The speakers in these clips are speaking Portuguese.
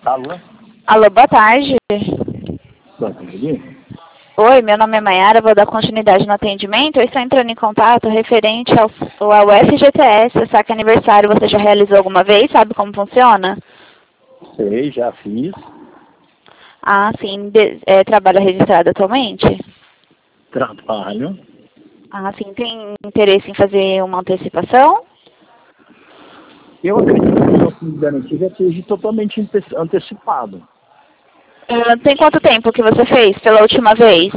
Alô? Alô, boa tarde. Boa tarde. Oi, meu nome é Mayara, vou dar continuidade no atendimento. Eu estou entrando em contato referente ao FGTS, saque aniversário. Você já realizou alguma vez? Sabe como funciona? Sei, já fiz. Ah, sim. Trabalha registrado atualmente? Trabalho. Ah, sim. Tem interesse em fazer uma antecipação? Eu acredito que o meu fundo de garantia já seja totalmente antecipado. Tem quanto tempo que você fez pela última vez?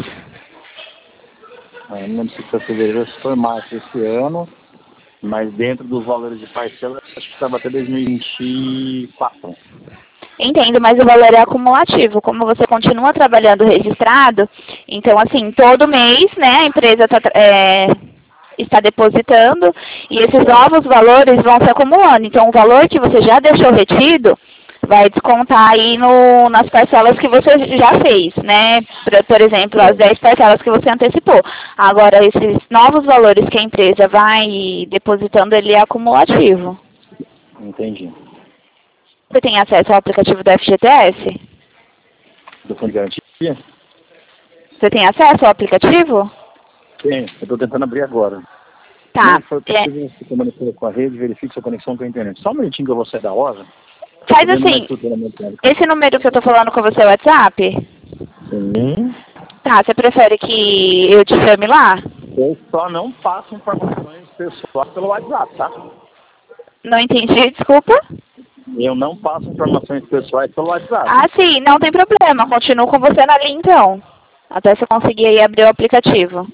Não lembro se foi fevereiro ou se foi março esse ano, mas dentro dos valores de parcela, acho que estava até 2024. Entendo, mas o valor é acumulativo. Como você continua trabalhando registrado, então, assim, todo mês, né, a empresa está depositando e esses novos valores vão se acumulando. Então, o valor que você já deixou retido vai descontar aí nas parcelas que você já fez, né? Por exemplo, as 10 parcelas que você antecipou. Agora, esses novos valores que a empresa vai depositando, ele é acumulativo. Entendi. Você tem acesso ao aplicativo do FGTS? Do fundo de garantia? Você tem acesso ao aplicativo? Tem, eu estou tentando abrir agora. Tá. Não, foi porque você comunicou com a rede, verifique sua conexão com a internet. Só um minutinho que eu vou sair da loja. Faz assim, esse número que eu estou falando com você é o WhatsApp? Sim. Tá, você prefere que eu te chame lá? Eu só não passo informações pessoais pelo WhatsApp, tá? Não entendi, desculpa. Eu não passo informações pessoais pelo WhatsApp. Ah, sim, não tem problema. Continuo com você na linha, então. Até você conseguir aí abrir o aplicativo.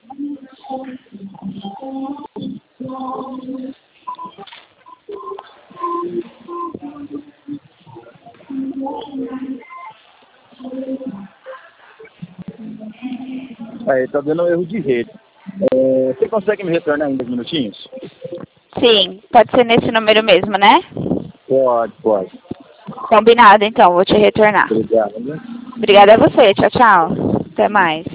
Aí, tá dando erro de rede. Você consegue me retornar em 10 minutinhos? Sim, pode ser nesse número mesmo, né? Pode. Combinado, então. Vou te retornar. Obrigado. Obrigada a você. Tchau, tchau. Até mais.